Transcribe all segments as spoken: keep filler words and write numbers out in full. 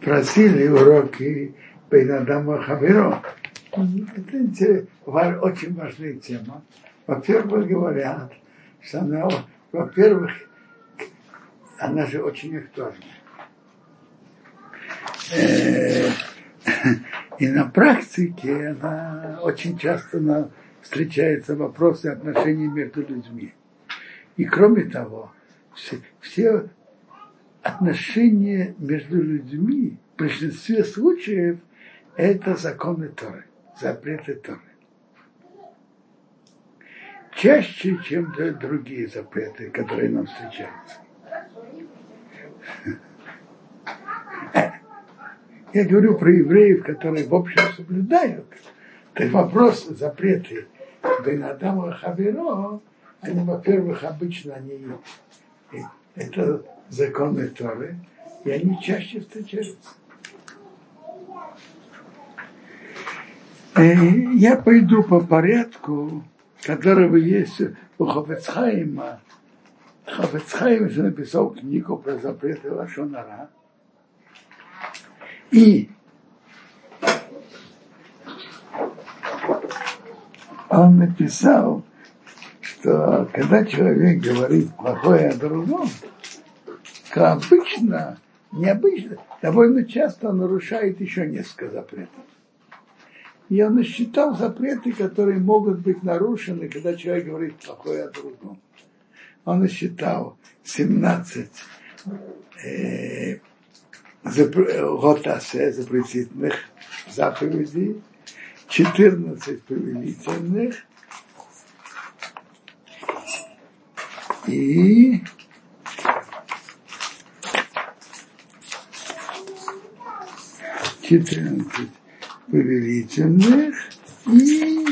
спросили уроки Бейнадама Хабиро. Это очень важная тема. Во-первых, говорят, что она, во-первых, она же очень актуальна. И на практике она очень часто на, встречаются вопросы отношений между людьми. И кроме того, все, все отношения между людьми в большинстве случаев это законы Торы, запреты Торы. Чаще, чем другие запреты, которые нам встречаются. Я говорю про евреев, которые в общем соблюдают. Так вопрос запреты Бен-Адама Хавиро, они, во-первых, обычно они, это законы Торы, и они чаще встречаются. И я пойду по порядку, которого есть у Хафец Хаима. Хафец Хаим же написал книгу про запреты лашон ара. И он написал, что когда человек говорит плохое о другом, то обычно, необычно, довольно часто он нарушает еще несколько запретов. И он насчитал запреты, которые могут быть нарушены, когда человек говорит плохое о другом. Он насчитал семнадцать э, Готасе, запретительных заповедей, четырнадцать повелительных и четырнадцать повелительных и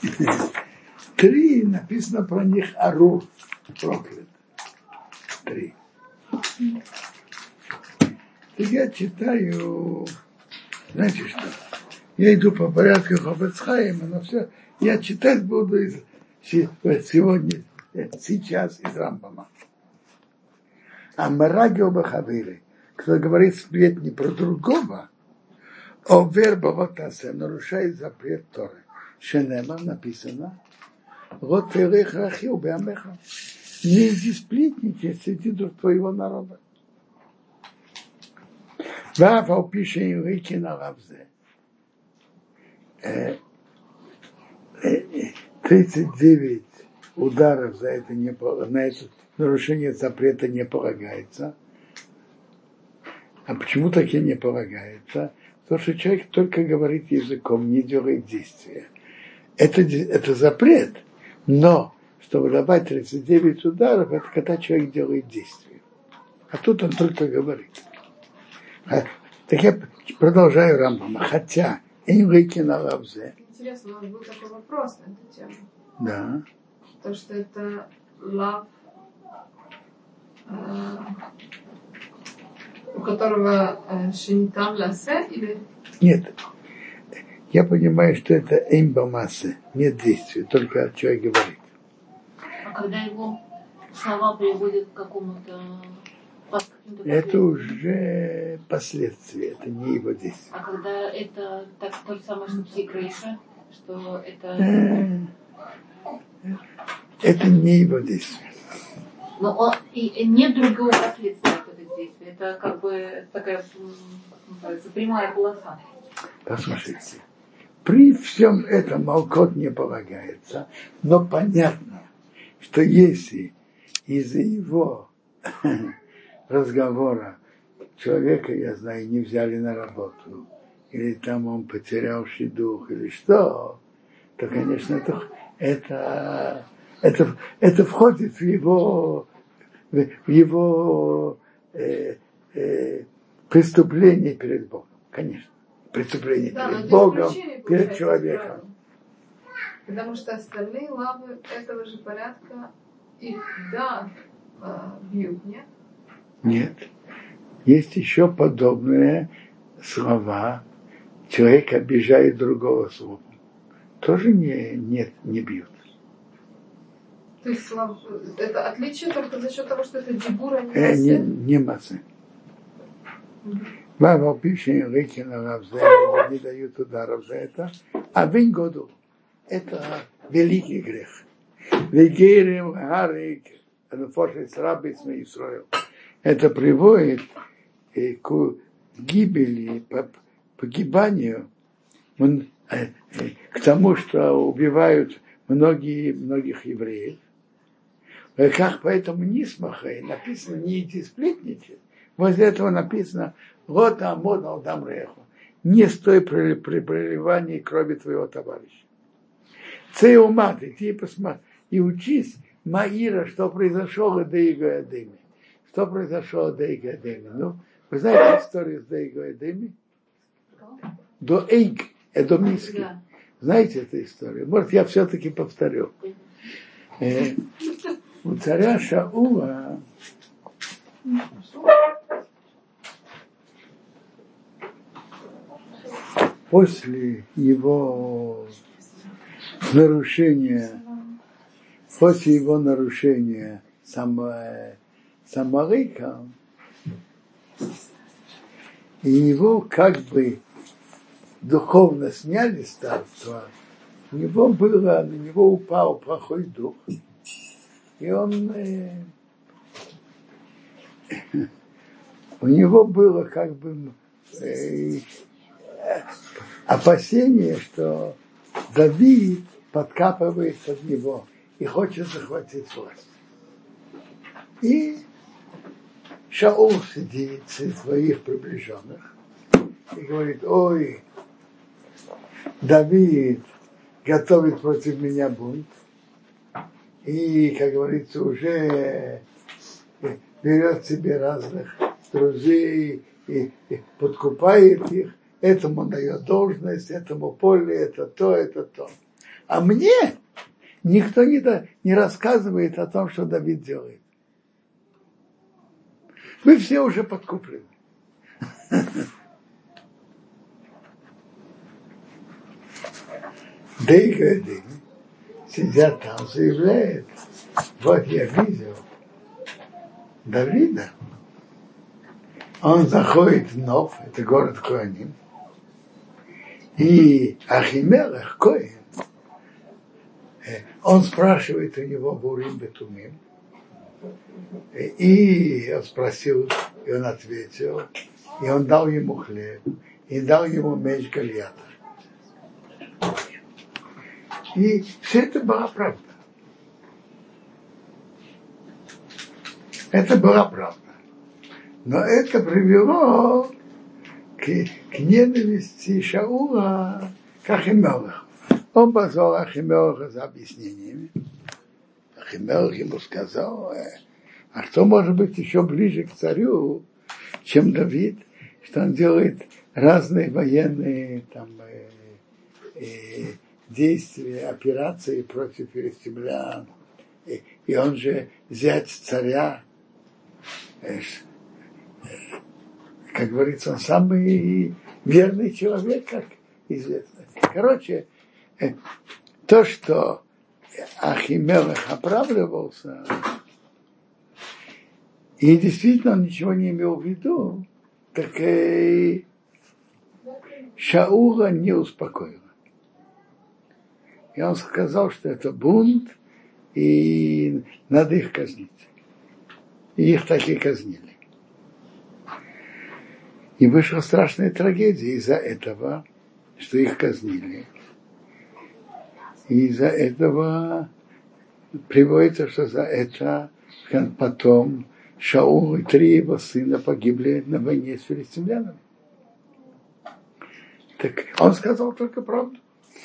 три написано про них Арур, проклят. Три. Я читаю, знаете что, я иду по порядку Хафец Хаима, но все, я читать буду из, сегодня, сейчас из Рамбама. А Марагио Бахавили, кто говорит сплетни про другого, о вербоватасе, нарушает запрет Торы. Шенема написано, вот элех рахил беамеха, не иди сплетничать среди твоего народа. Вафал пишет Юрики на Равзе. тридцать девять ударов за это, не, на это нарушение запрета не полагается. А почему таки не полагается? Потому что человек только говорит языком, не делает действия. Это, это запрет, но чтобы давать тридцать девять ударов, это когда человек делает действие. А тут он только говорит. Так я продолжаю Рамбама. Хотя Энрики на Лавзе. Интересно, у нас был такой вопрос на эту тему. Да. То, что это лав, э, у которого э, шинитам ласе или... Нет. Я понимаю, что это эмбамасе. Нет действия, только человек говорит. А когда его слова приводят к какому-то... Это уже последствия, это не его действие. А когда это так, то же самое, что психрейша, что это... Это не его действие. Но он, и, и нет другого последствия от этого действия. Это как бы такая, как называется, прямая полоса. Послушайте, при всем этом Малкот не полагается, но понятно, что если из-за его разговора человека, я знаю, не взяли на работу, или там он потерял шидух, или что, то, конечно, это, это, это, это входит в его, в его э, э, преступление перед Богом, конечно. Преступление да, перед Богом, перед человеком. Правильно. Потому что остальные лавы этого же порядка их, да, бьют, нет? Нет. Есть еще подобные слова. Человек обижает другого словом. Тоже не, не, не бьют. То есть это отличие только за счет того, что это дибур, а не э, массы? Не, не массы. Mm-hmm. Мама пишет, выкинула не дают ударов за это. А вин году это великий грех. Вегерем гарик, это приводит к гибели, погибанию, к тому, что убивают многие, многих евреев. Как поэтому не смахай, написано не идти сплетничать. Возле этого написано вот амод алдам реху. Не стой при, при проливании крови твоего товарища. Цей умат, иди посмотри и учись Маира, что произошло до Иго-Эдеми. Что произошло до Иго-Эдеми? Ну, вы знаете историю с Иго-Эдеми? До Эйг, Эдомиски. Да. Знаете эту историю? Может, я все-таки повторю. Э, у царя Шаула после его нарушения, после его нарушения Самарика, и его как бы духовно сняли с царства, у него было, на него упал плохой дух, и он, э, у него было как бы э, опасение, что Давид подкапывается от него и хочет захватить власть. И Шаул сидит среди своих приближенных и говорит: ой, Давид готовит против меня бунт. И, как говорится, уже берет себе разных друзей и, и подкупает их. Этому дает должность, этому поле, это то, это то. А мне никто не, да, не рассказывает о том, что Давид делает. Вы все уже подкуплены. Дейгады сидят там, заявляет: вот я видел Давида, он заходит в Нов, это город Коаним, и Ахимелех Коэн, он спрашивает у него Бурим Бетумим, и он спросил, и он ответил, и он дал ему хлеб, и дал ему меч Голиата. И все это была правда. Это была правда. Но это привело к, к ненависти Шаула к Ахимелеху. Он позвал Ахимелеха за объяснениями. Ахимелех ему сказал: а кто может быть еще ближе к царю, чем Давид, что он делает разные военные там, э, э, действия, операции против филистимлян. И, и он же зять царя. Э, как говорится, он самый верный человек, как известно. Короче, э, то, что Ахимелех оправдывался, и действительно он ничего не имел в виду, так и Шаула не успокоило. И он сказал, что это бунт, и надо их казнить. И их так и казнили. И вышла страшная трагедия из-за этого, что их казнили. И из-за этого приводится, что за это потом Шаул и три его сына погибли на войне с филистимлянами. Так он сказал только правду.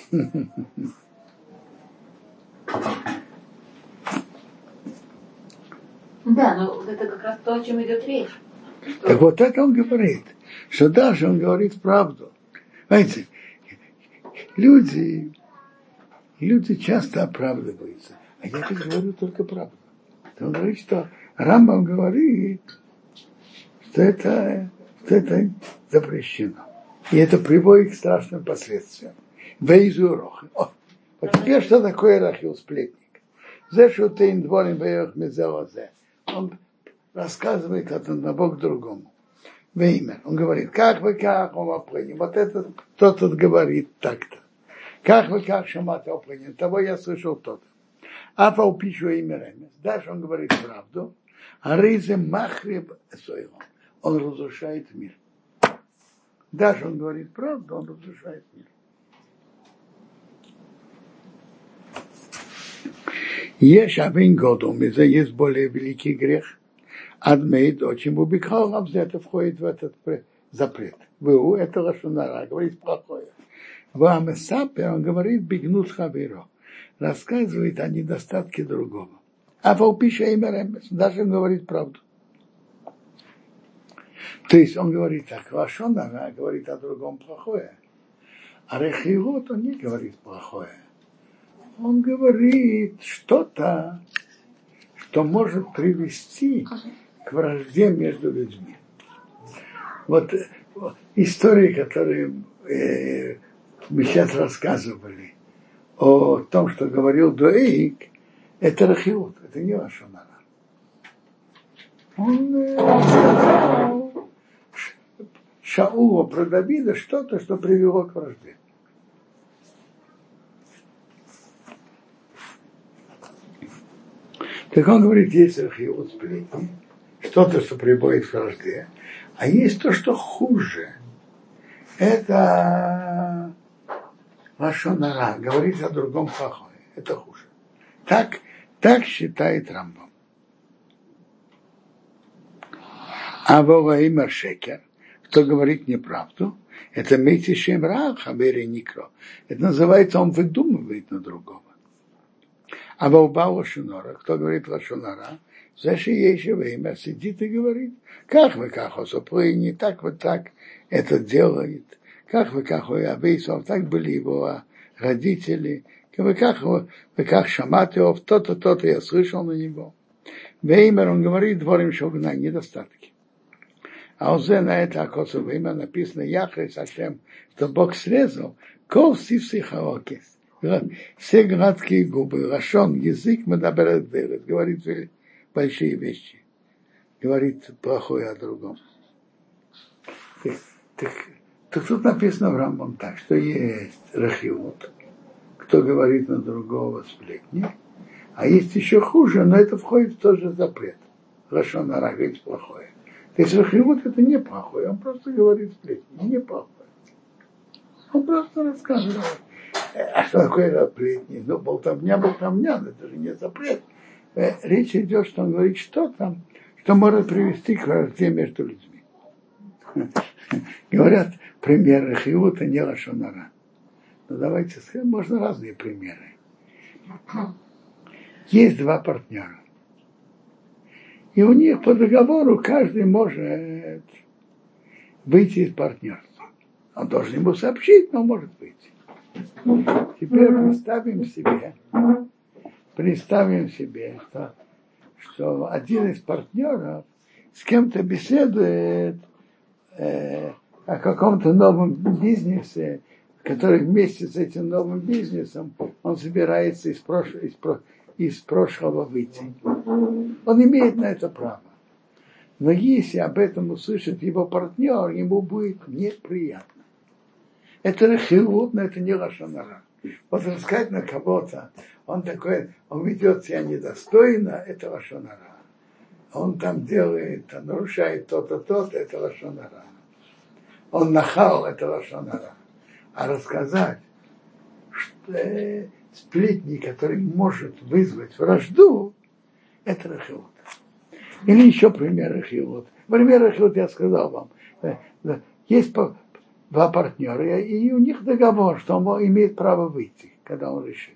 Да, но это как раз то, о чем идет речь. Что... Так вот это он говорит, что даже он говорит правду. Знаете, люди, люди часто оправдываются, а я тут говорю только правду. Он говорит, что Рамбам говорит, что это, что это запрещено. И это приводит к страшным последствиям. Вейзу рохи. Вот теперь что такое рахил сплетник? Он рассказывает от одного к другому. Веймер. Он говорит, как вы, как он опрыгнем. Вот этот, тот тут говорит так-то. Как вы, как шамат опрыгнем. Того я слышал тот. А по пищу имя Ремес. Дальше он говорит правду. А рейзе махреб сойго. Он разрушает мир. Даже он говорит правду, он разрушает мир. Есть один годом, это есть более великий грех. Адмейд очень убегал, это входит в этот запрет. Вы это лашонара, говорит плохое. Вам сапе, он говорит, бегнут хаверо. Рассказывает о недостатке другого. А волпиша имя Ремес, даже он говорит правду. То есть он говорит так, лашонара говорит о другом плохое. А рехилот он не говорит плохое. Он говорит что-то, что может привести к вражде между людьми. Вот, вот истории, которые э, мы сейчас рассказывали о том, что говорил Дуэйк, это рахиут, это не лашон-ара. Он э, сказал Шаулу про Давида что-то, что привело к вражде. Так он говорит, есть рахиут сплетни, что-то, что приводит к вражде, а есть то, что хуже. Это лашон-ара, говорить о другом плохое. Это хуже. Так, так считает Рамбам. А воваимер шекер, кто говорит неправду, это мейтишем ра хабери никро. Это называется, он выдумывает на другого. А волба лашонара, кто говорит лашонара, заши еще время сидит и говорит, как вы как не так вот так это делает, как вы как Авейсов, так были его родители, вы как вы как Шаматеов, то-то, то-то я слышал на него. Веймер, он говорит, дворим шогна, недостатки. А уже на это Акосу Веймер написано Яхрис Ашем, что Бог срезал, кол сивси хаокес. Все гладкие губы, лашон, язык, мадаберет берет, говорит большие вещи, говорит плохое о другом. Так, так, так тут написано в Рамбам так, что есть рахиут, кто говорит на другого сплетни, а есть еще хуже, но это входит в тот же запрет. Лашон ара, говорит плохое. То есть рахиут это не плохое, он просто говорит сплетни, не плохое. Он просто рассказывает. А что такое сплетни? Ну, болтовня, болтовня, это же не запрет. Речь идет, что он говорит что-то, что может привести к вражде между людьми. Говорят, примеры хиута не лашон-ара. Ну, давайте скажем, можно разные примеры. Есть два партнера. И у них по договору каждый может выйти из партнерства. Он должен ему сообщить, но может выйти. Теперь представим себе, представим себе, что, что один из партнеров с кем-то беседует э, о каком-то новом бизнесе, который вместе с этим новым бизнесом он собирается из прошлого, из, из прошлого выйти. Он имеет на это право. Но если об этом услышит его партнер, ему будет неприятно. Это рахиут, но это не лашон-ара. Вот рассказать на кого-то, он такой, он ведет себя недостойно, это лашон-ара. Он там делает, нарушает то-то, то-то, это лашон-ара. Он нахал, это лашон-ара. А рассказать, что э, сплетни, который может вызвать вражду, это рахиут. Или еще пример рахиут. Пример рахиут я сказал вам. Есть два партнера, и у них договор, что он имеет право выйти, когда он решит.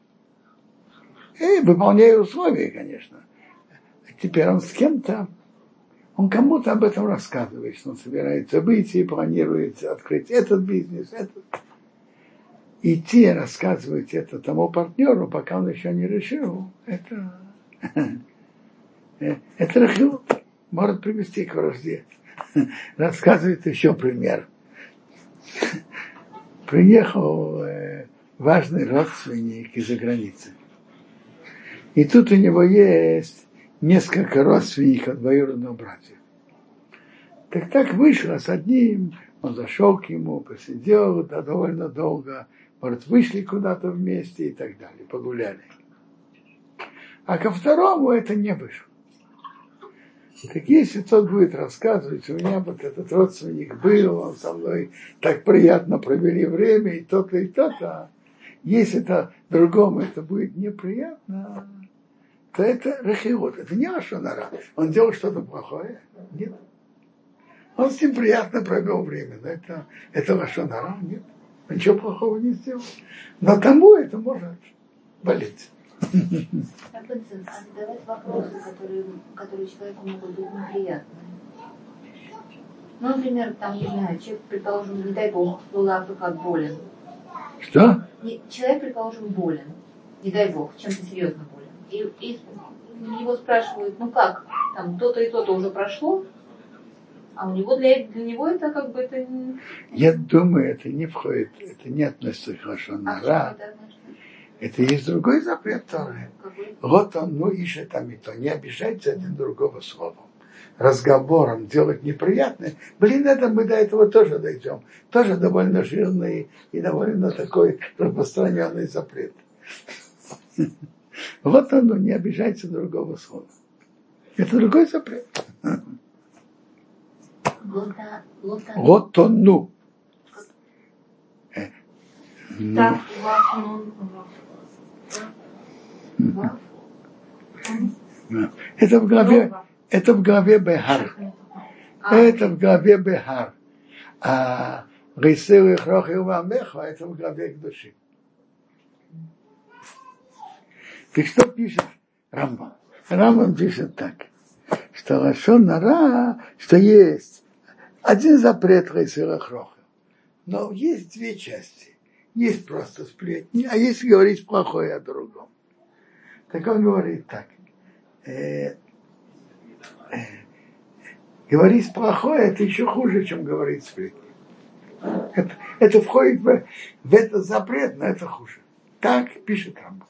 И выполняя условия, конечно. Теперь он с кем-то, он кому-то об этом рассказывает, что он собирается выйти и планирует открыть этот бизнес, этот. Идти рассказывать это тому партнеру, пока он еще не решил, это, это рахиут, может привести к вражде. Рассказывает еще пример. Приехал э, важный родственник из-за границы. И тут у него есть несколько родственников, двоюродных братьев. Так так вышло с одним, он зашел к ему, посидел да, довольно долго, может, вышли куда-то вместе и так далее, погуляли. А ко второму это не вышло. Так если тот будет рассказывать, у меня вот этот родственник был, он со мной так приятно провели время, и то-то, и то-то, если это другому это будет неприятно, то это рахиот, это не лашон ара. Он делал что-то плохое? Нет. Он с ним приятно провел время, но это, это лашон ара? Нет. Он ничего плохого не сделал. Но тому это может болеть. А задавать вопросы, которые, которые человеку могут быть неприятны. Ну, например, там, не знаю, человек, предположим, не дай бог, как болен. Что? Человек, предположим, болен, не дай бог, чем-то серьезно болен. И, и его спрашивают, ну как, там то-то и то-то уже прошло, а у него для, для него это как бы это... Я думаю, это не входит, это не относится к лашон ара. Это есть другой запрет Торы. Вот он, ну и же там и то. Не обижайте один другого словом. Разговором делать неприятное. Блин, это мы до этого тоже дойдем. Тоже довольно жирный и довольно такой распространенный запрет. Вот он, ну не обижайте другого слова. Это другой запрет. Вот он, ну. Так, Это в главе, это в главе Бехар. Это в главе Бехар. А Рисел и Хрох и Увамеха, это в главе Кдуши. И что пишет Рамбам? Рамбам пишет так, что лашон ара, что есть один запрет Рисел и Хрох, но есть две части. Есть просто сплетни, а есть говорить плохое о другом. Так он говорит так. Э, э, говорить плохое, это еще хуже, чем говорить сплетни. Это, это входит в, в этот запрет, но это хуже. Так пишет Рамбам.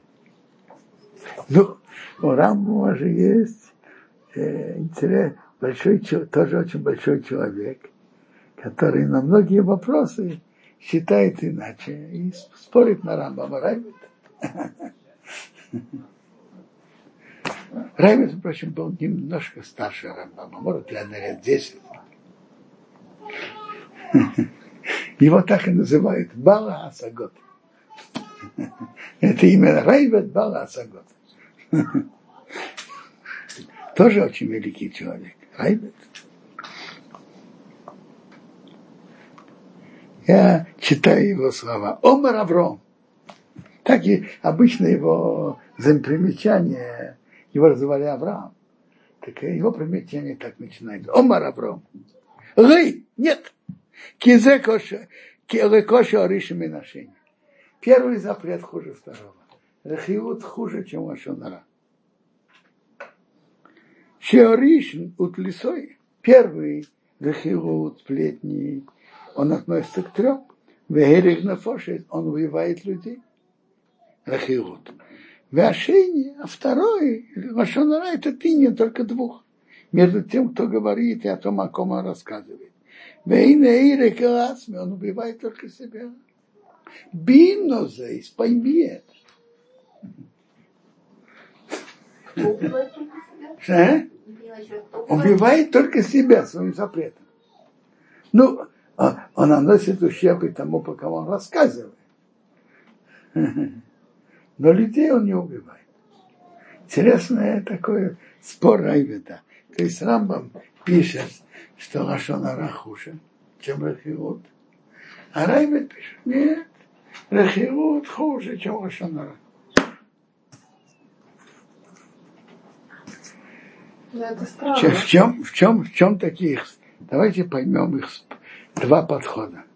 Ну, у Рамбама же есть э, интерес, большой, тоже очень большой человек, который на многие вопросы считает иначе и спорит на Рамбама. Райбет. Райбет, впрочем, был немножко старше Рамбама, может, лет на лет десять. Его так и называют Бала Асагот. Это именно Райбет Бала Асагот. Тоже очень великий человек. Райбет. Я читаю его слова. Омар Авром. Так и обычно его зампримечание, его называли Авраам. Так его примечание так начинается. Омар Авром. Ры, нет. Кизе коша, кизе коша ориши минашени. Первый запрет хуже второго. Рахиут хуже, чем лашон ара. Шеоришн утлисой. Первый рахиут, сплетни, он относится к трем. Вегерих нафошет, он убивает людей. Рахиут. Веошение, а второй, лашон ара, это тыня только двух. Между тем, кто говорит, и о том, о ком он рассказывает. Вейнеирек асми, он убивает только себя. Бинозейс, пойми это. Убивает только себя? Что? Убивает только себя своим запретом. Ну, он наносит ущерб и тому, по кому он рассказывает. Но людей он не убивает. Интересный такой спор Райбета. То есть Рамбам пишет, что лашон ара хуже, чем рахиут. А Райбет пишет, нет, рахиут хуже, чем лашон ара. Да, это странно. В чем, в чем, в чем таких? Давайте поймем их два подхода.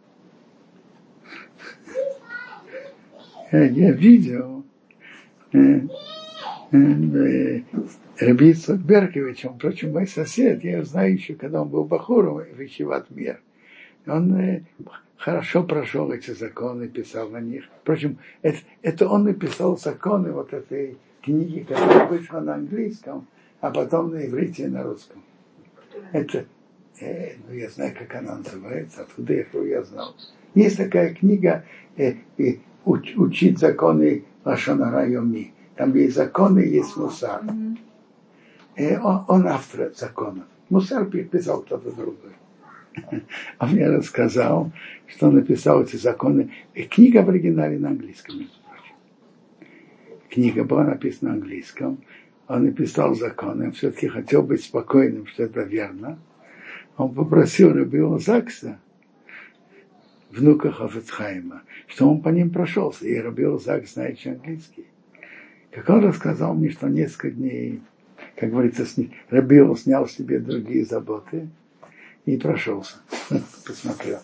Я видел э, э, Раби Ицхак Беркович, он, впрочем, мой сосед, я его знаю еще, когда он был бахуром в Ешиват Мир. Он э, хорошо прошел эти законы, писал на них. Впрочем, это, это он написал законы вот этой книги, которая вышла на английском, а потом на иврите и на русском. Это Э, ну, я знаю, как она называется, откуда я, я знал. Есть такая книга э, э, уч, «Учить законы лашон ара йоми». Там есть законы, есть мусар. Э, он, он автор законов. Мусар переписал кто-то другой. Он мне рассказал, что он написал эти законы. И книга в оригинале на английском, между прочим. Книга была написана на английском. Он написал законы. Он все-таки хотел быть спокойным, что это верно. Он попросил Рабби Закса, внука Хафец Хаима, что он по ним прошелся. И Рабби Закс знает еще английский. Как он рассказал мне, что несколько дней, как говорится, Рабби снял себе другие заботы и прошелся. Посмотрел.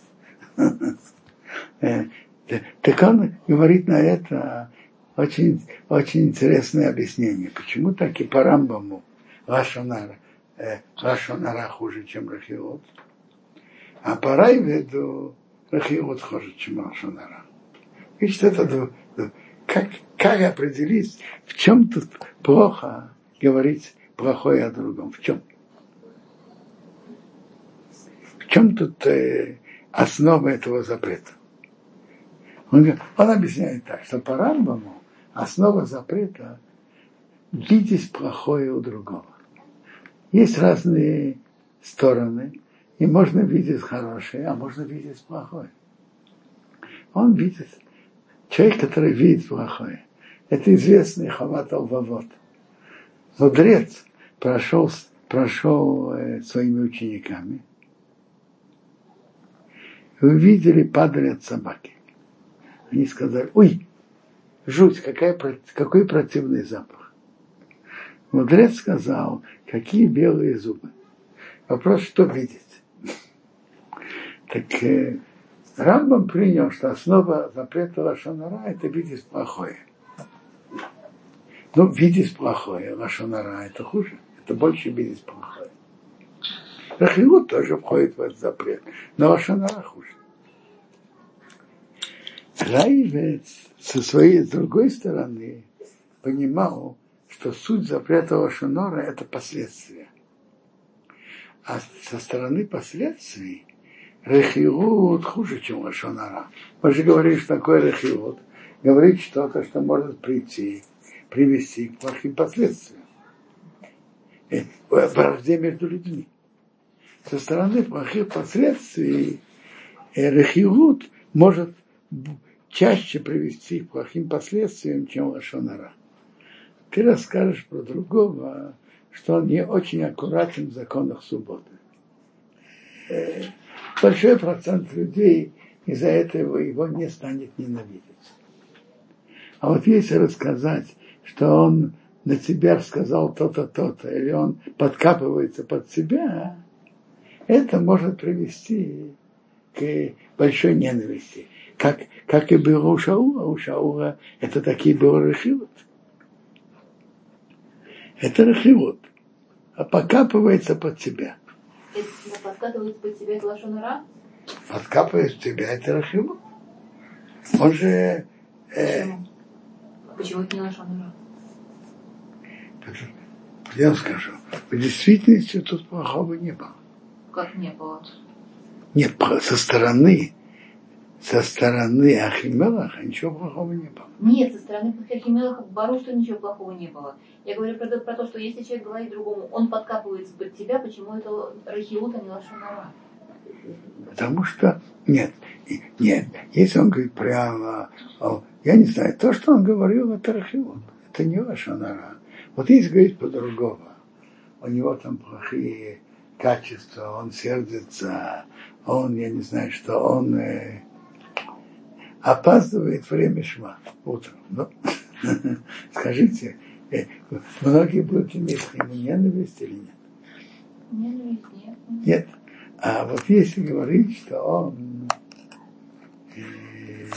Так он говорит на это очень, очень интересное объяснение. Почему так и по Рамбаму лашон ара лашон ара хуже, чем рахиот, а по Райведу рахиот хуже, чем лашон ара. Видишь, это как, как определить, в чем тут плохо говорить плохое о другом? В чем? В чем тут э, основа этого запрета? Он, он объясняет так, что по Рамбаму основа запрета – видеть плохое у другого. Есть разные стороны, и можно видеть хорошее, а можно видеть плохое. Он видит, человек, который видит плохое, это известный Хават аль-Вавот. Мудрец прошел, прошел э, своими учениками, и увидели, падали от собаки. Они сказали: ой, жуть, какая, какой противный запах. Мудрец сказал: какие белые зубы. Вопрос, что видеть? Так э, Рамбам принял, что основа запрета лашон ара – это видеть плохое. Ну, видеть плохое, лашон ара – это хуже, это больше видеть плохое. Рахиут тоже входит в этот запрет, но лашон ара хуже. Райвец со своей, с другой стороны, понимал, что суть запрета лашон ара – это последствия. А со стороны последствий рахиут хуже, чем лашон ара. Мы же говорим, что такое рахиут. Говорить что-то, что может прийти, привести к плохим последствиям. Вражде между людьми. Со стороны плохих последствий рахиут может чаще привести к плохим последствиям, чем лашон ара. Ты расскажешь про другого, что он не очень аккуратен в законах субботы. Большой процент людей из-за этого его не станет ненавидеть. А вот если рассказать, что он на тебя сказал то-то, то-то, или он подкапывается под себя, это может привести к большой ненависти. Как, как и было у Шаула. У Шаула это такие был рахиут. Это рахиут. А подкапывается под себя. Это подкапывается под себя, это лашон ара? Подкапывается под себя, это рахиут. Он же... Э, Почему это не лашон ара? Я вам скажу, в действительности тут плохого не было. Как не было? Нет, со стороны, со стороны Ахимелаха ничего плохого не было. Нет, со стороны Ахимелаха бору, что ничего плохого не было. Я говорю про, про то, что если человек говорит другому, он подкапывается под тебя, почему это рахиут, а не лашон ара? Потому что, нет, нет, если он говорит прямо, я не знаю, то, что он говорил, это рахиут, это не лашон ара. Вот если говорить по-другому, у него там плохие качества, он сердится, он, я не знаю, что он э, опаздывает время шма утром. Ну, скажите, э, многие будут иметь к нему ненависть или нет? Ненависть нет. Нет. А вот если говорить, что он э,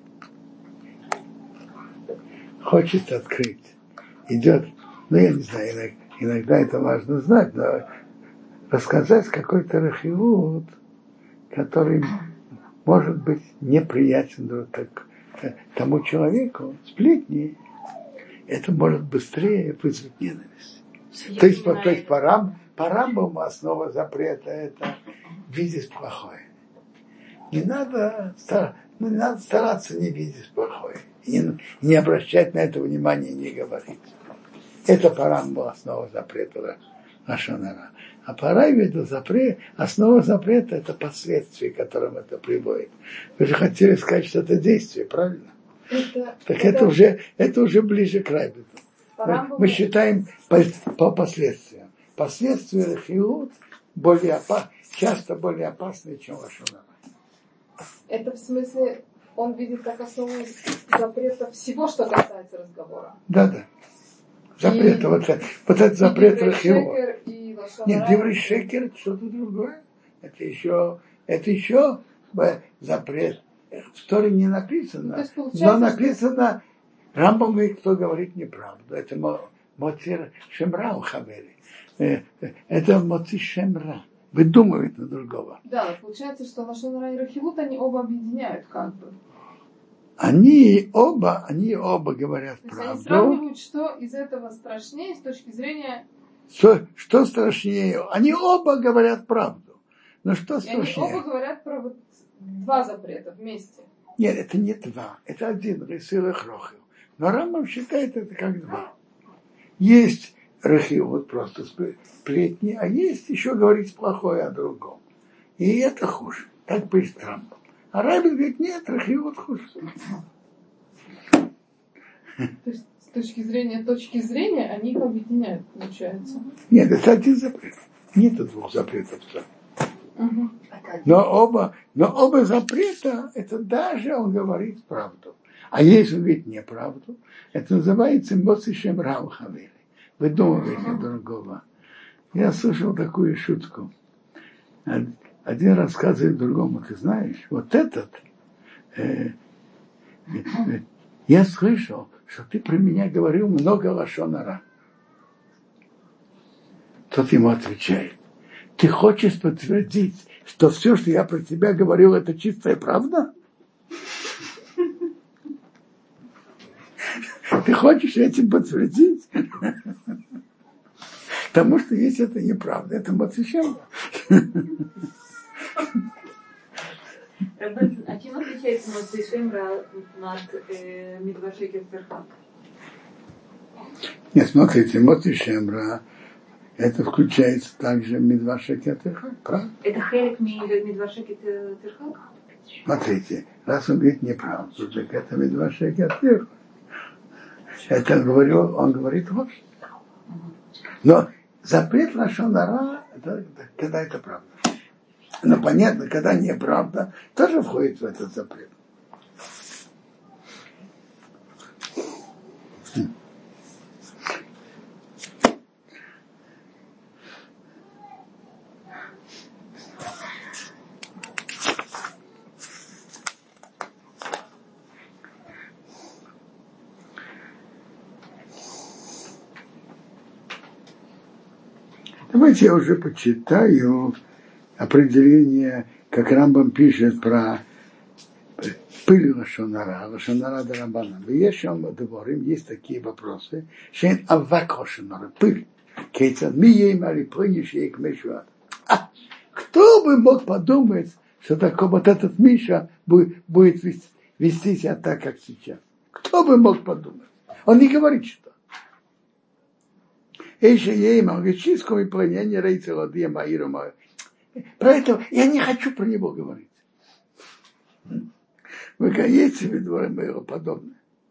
хочет открыть, идет, ну я не знаю, иногда, иногда это важно знать, но рассказать какой-то рахиут, который может быть неприятен так, тому человеку, сплетни, это может быстрее вызвать ненависть. Я то есть, по, то есть по, рам, по Рамбаму основа запрета это видеть плохое. Не надо, ну, не надо стараться не видеть плохое. И не, не обращать на это внимания и не говорить. Это парам была основа запрета лашон ара. А пора это запрет, основа запрета это последствия, к которым это приводит. Вы же хотели сказать, что это действие, правильно? Это, так это, это, уже, это уже ближе к райбету. Мы, мы считаем по, по последствиям. Последствия рахиут более опас, часто более опасные, чем лашон ара. Это в смысле, он видит как основу запрета всего, что касается разговора. Да, да. Запрет, и, вот, вот этот запрет рахиут. Нет, диврей шекер это что-то другое. Это еще, это еще запрет. В Торе не написано, но написано, Рамбам говорит, кто говорит неправду. Это Моци Шемра у Хавери. Это Моци Шемра. Выдумывает на другого. Да, получается, что лашон ара и рахивут они оба объединяют как бы. Они оба, они оба говорят правду. Они сравнивают, что из этого страшнее с точки зрения... Что, что страшнее? Они оба говорят правду. Но что страшнее? И они оба говорят про вот два запрета вместе. Нет, это не два. Это один. Ресил и Хрохил. Но Рамбам считает это как два. Есть рахил, вот просто сплетни, а есть еще говорить плохое о другом. И это хуже. Так пишет Рамбам. А Рабин говорит, нет, рахил вот хуже. То есть с точки зрения точки зрения они их объединяют, получается. Нет, это один запрет. Нет двух запретов. Угу. Но оба, но оба запрета, это даже он говорит правду. А если он говорит неправду, это называется Моци Шемра у Хавери. Выдумываете другого. Я слышал такую шутку. Один рассказывает другому, ты знаешь, вот этот, э, э, я слышал, что ты про меня говорил много лашон ара. Тот ему отвечает, ты хочешь подтвердить, что все, что я про тебя говорил, это чистая правда? Ты хочешь этим подтвердить? Потому что если это неправда, это Моци Шемра. А чем отличается Моци Шемра от Мидвар Шекер Терхак? Нет, смотрите, Моци Шемра, это включается также Мидвар Шекер Терхак, правда? Это хелик Мидвар Шекер Терхак? Смотрите, раз он говорит неправду, так это Мидвар Шекер Терхак. Это он говорил, он говорит ложь. Но запрет лашон ара, когда это правда. Но понятно, когда неправда, тоже входит в этот запрет. Давайте я уже почитаю определение, как Рамбам пишет про пыль лашон ара, лашон ара да Рамбана. Есть такие вопросы. Шейн авак лашон ара, пыль. Кейцад ми ей мали плынешь ей к мешуат. А кто бы мог подумать, что такой вот этот Миша будет, будет вести, вести себя так, как сейчас? Кто бы мог подумать? Он не говорит, что. Эйша ейма, он говорит, чистскому и плане, я не рейцы ладья маиру мою. Про это я не хочу про него говорить. Вы есть в виду моего подобное.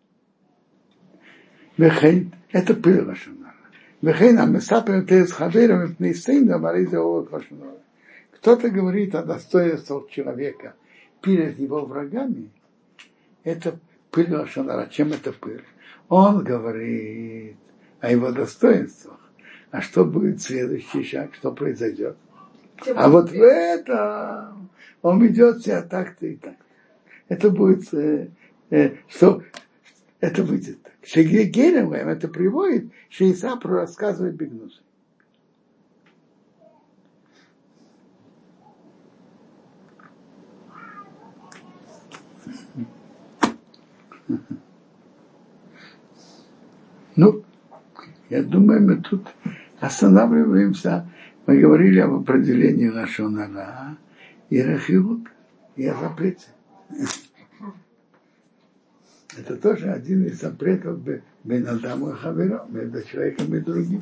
Это пыль лашон ара. Кто-то говорит о достоинствах человека перед его врагами. Это пыль лашон ара. Чем это пыль? Он говорит о его достоинствах. А что будет следующий шаг? Что произойдет? А вот в этом он ведет себя так-то и так. Это будет, э, э, что это выйдет так. Шегегелем это приводит, что Исап рассказывает Бигнусу. Ну, я думаю, мы тут останавливаемся. Мы говорили об определении лашон ара и рахиут, и о запрете. Это тоже один из запретов бен адаму и хаверо, между человеком и другим.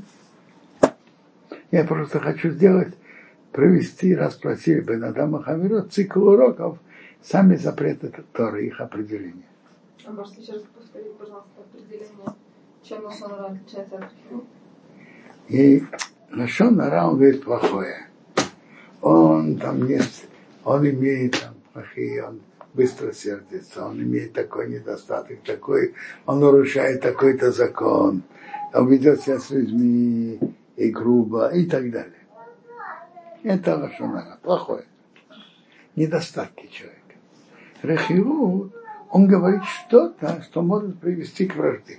Я просто хочу сделать, провести, раз спросили бен адаму и хаверо, цикл уроков, сами запреты Торы, их определение. А можете еще раз повторить, пожалуйста, определение, чем лашон ара отличается от рахиут? И лашон ара, он говорит плохое. Он там нет, он имеет там плохие, он быстро сердится, он имеет такой недостаток, такой, он нарушает такой-то закон, он ведет себя с людьми и грубо, и так далее. Это лашон ара, плохое. Недостатки человека. Рахиут, он говорит что-то, что может привести к вражде.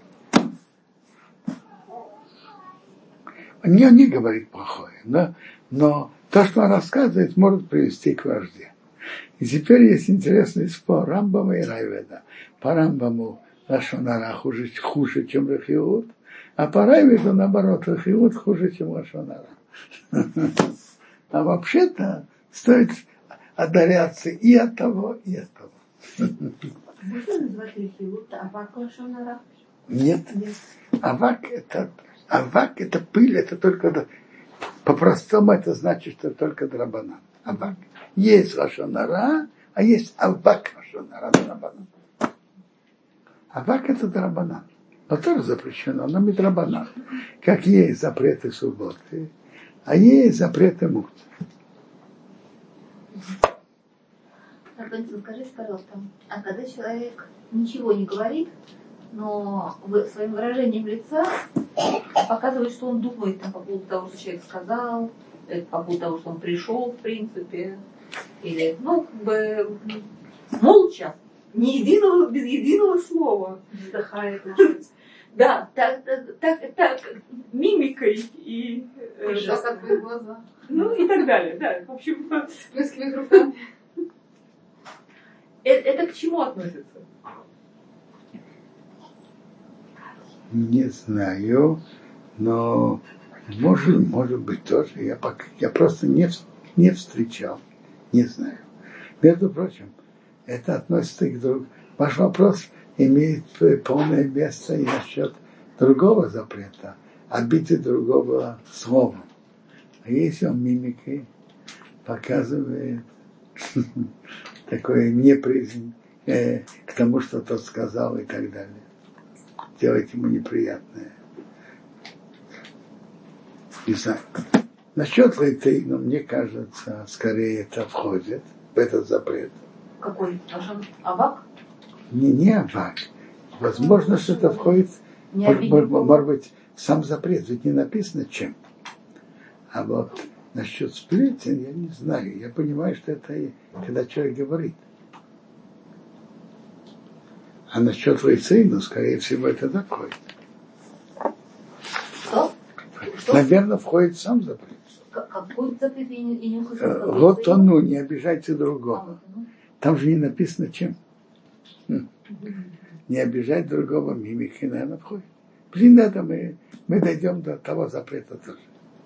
Он не, не говорит плохое, но, но то, что он рассказывает, может привести к вражде. И теперь есть интересный спор Рамбама и Райведа. По Рамбаму лашон ара хуже, хуже, чем рахиут, а по Райведу, наоборот, рахиут хуже, чем лашон ара. А вообще-то стоит отдаляться и от того, и от того. Можно назвать рахиут авак лашон ара? Нет. Авак это, авак это пыль, это только, по-простому это значит, что только драбанан. Авак. Есть лашон ара, а есть авак лашон ара драбанан. Авак это драбанан. Но тоже запрещено, но мидрабанан. Как есть запреты субботы, а есть запреты мукцы. Рабанитин, скажите, пожалуйста, а когда человек ничего не говорит, но своим выражением лица показывает, что он думает там, по поводу того, что человек сказал, по поводу того, что он пришел, в принципе, или, ну, как бы, молча, ни единого, без единого слова вздыхает. Да, так, так, так, мимикой и... Как твои глаза. Ну, и так далее, да, в общем... Всплескивая руками. Это к чему относится? Не знаю, но может, может быть тоже. Я, пока, я просто не, не встречал, не знаю. Между прочим, это относится к другому. Ваш вопрос имеет полное место и насчет другого запрета, обиды другого словом. А если он мимикой показывает такое неприязнь э, к тому, что тот сказал и так далее. Делать ему неприятное. Не знаю. Насчет лейтейна, мне кажется, скорее это входит в этот запрет. Какой? Авак? Не, не авак. Возможно, что это входит, может, может, может быть, в сам запрет. Ведь не написано чем. А вот насчет сплетен, я не знаю. Я понимаю, что это когда человек говорит. А насчет лейцейну, скорее всего, это такое. Что? Наверное, входит сам запрет. Какой запрет? Я не, не услышала. Вот он, ну, не обижайте другого. Там же не написано чем. Хм. Не обижать другого, мимики, наверное, входит. Блин, надо, мы, мы дойдем до того запрета тоже.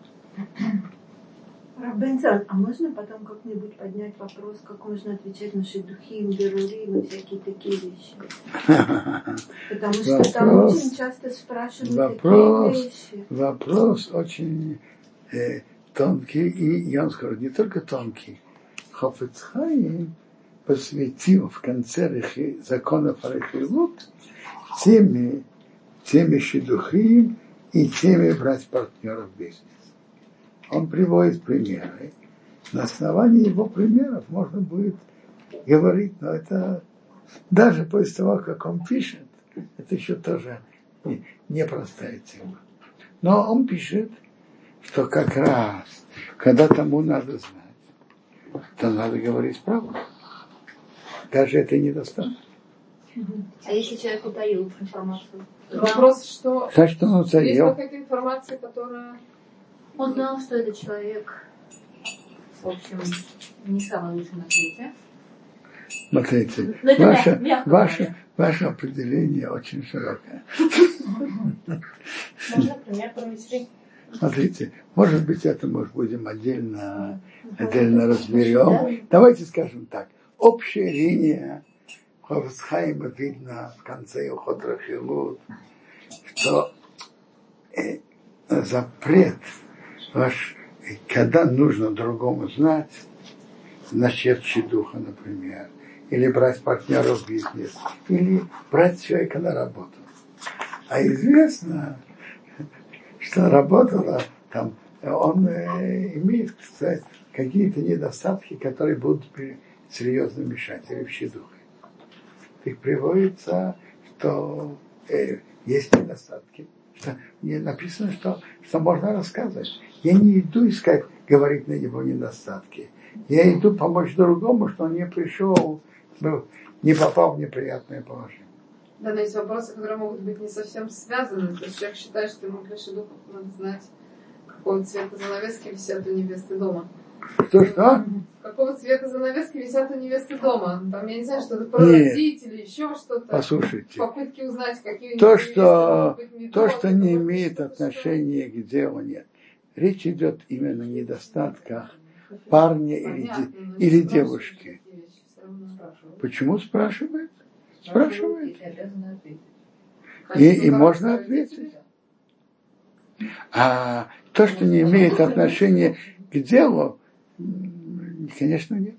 Раббенцан, а можно потом как-нибудь поднять вопрос, как можно отвечать на шидухим, берурим и всякие такие вещи? Потому что вопрос, там очень часто спрашивают вопрос, такие вещи. Вопрос очень э, тонкий, и я вам скажу, не только тонкий. Хафец Хаим посвятил в конце рехи, законов рехилут теме, теме шидухим и теме брать партнеров в бизнес. Он приводит примеры. На основании его примеров можно будет говорить, но это даже после того, как он пишет, это еще тоже непростая тема. Но он пишет, что как раз, когда тому надо знать, то надо говорить правду. Даже это недостаточно. А если человек утаил информацию? Вопрос, что... Значит, он утаил. Есть какая-то информация, которая... Он знал, что этот человек, в общем, не самый лучший на свете. Смотрите, Но ваше, это мягко, ваше, ваше определение очень широкое. Можно пример привести? Смотрите, может быть, это мы будем отдельно, отдельно разберем. Давайте скажем так. Общая линия Хафец Хаима видно в конце Илхот Рахилут, что э, запрет ваш, когда нужно другому знать, насчет шидуха, например, или брать партнера в бизнес, или брать человека на работу. А известно, что работала там, он э, имеет, кстати, какие-то недостатки, которые будут серьезно мешать, или в шидухе. Так приводится, что э, есть недостатки. Что не написано, что, что можно рассказывать. Я не иду искать, говорить на него недостатки. Я иду помочь другому, что он не пришел, не попал в неприятное положение. Да, но есть вопросы, которые могут быть не совсем связаны. То есть человек считает, что ему для шидуха надо знать, какого цвета занавески висят у невесты дома. Что, что? Какого цвета занавески висят у невесты дома? Там, я не знаю, что-то про Нет. родителей, еще что-то. Послушайте. Попытки узнать, какие у То, них что, невесты, то, что не что-то, имеет что-то, отношения к делу, нет. Речь идет именно о недостатках парня или, де, или девушки. Почему спрашивает? Спрашивает. И, и можно ответить. А то, что не имеет отношения к делу, конечно, нет.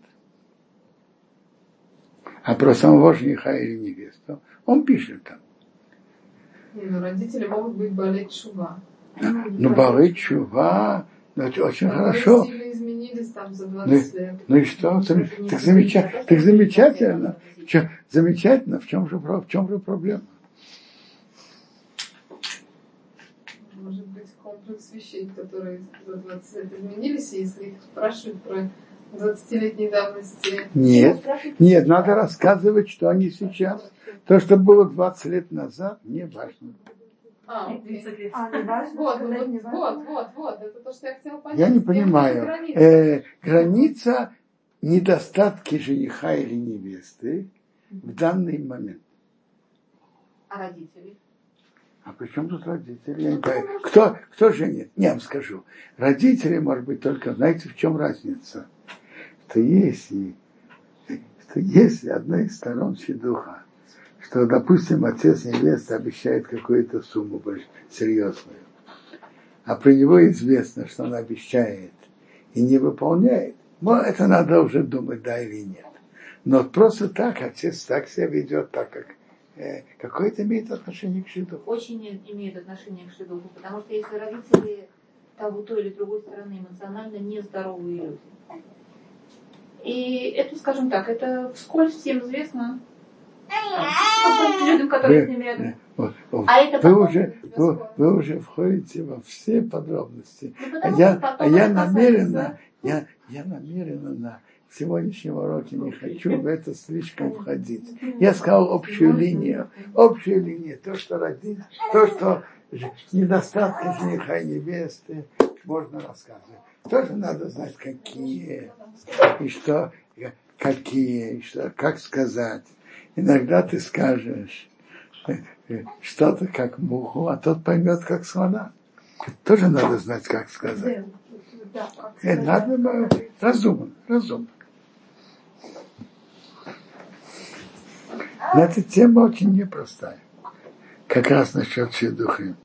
А про самого жениха или невесту он пишет там. Не, ну родители могут быть болеть чува. Ну, болеть чува, ну, это очень хорошо. Сильно изменились там за двадцать лет. Ну и что? Так замечательно. Так замечательно. Че, замечательно. В чем же, в чем же проблема? Может быть, комплекс вещей, которые за двадцать лет изменились, и если их спрашивают про двадцатилетней давности. Нет, нет, надо рассказывать, что они сейчас. То, что было двадцать лет назад, не важно. А, А, не важно, вот, сказать не вот, важно. вот, вот, вот, это то, что я хотела понять. Я не Где понимаю. граница? Э, граница недостатки жениха или невесты в данный момент. А родители? А при чем тут родители? Я не понимаю. Кто, кто женит? Не, я вам скажу. Родители, может быть, только, знаете, в чем разница? Что если, что если одна из сторон шидуха, что, допустим, отец невесты обещает какую-то сумму больше серьезную, а про него известно, что он обещает и не выполняет, ну, это надо уже думать, да или нет. Но просто так отец так себя ведет, так как э, какое-то имеет отношение к шидуху. Очень имеет отношение к шидуху, потому что если родители того, той или другой стороны эмоционально нездоровые люди. И это, скажем так, это вскользь всем известно. Людям, которые с ними рядом. Вот, вот. А это вы, потом, уже, вы, вы уже входите во все подробности. Ну, а я, а я это намеренно, я, я намеренно на сегодняшнем уроке не хочу в это слишком входить. Я сказал общую линию. Общую линию. То, что родители, то, что недостатки жениха и невесты, можно рассказывать. Тоже надо знать, какие, и что, какие, и что, как сказать. Иногда ты скажешь что-то как муху, а тот поймет, как слона. Тоже надо знать, как сказать. Это надо разумно, разумно. Но эта тема очень непростая. Как раз насчет шидухи.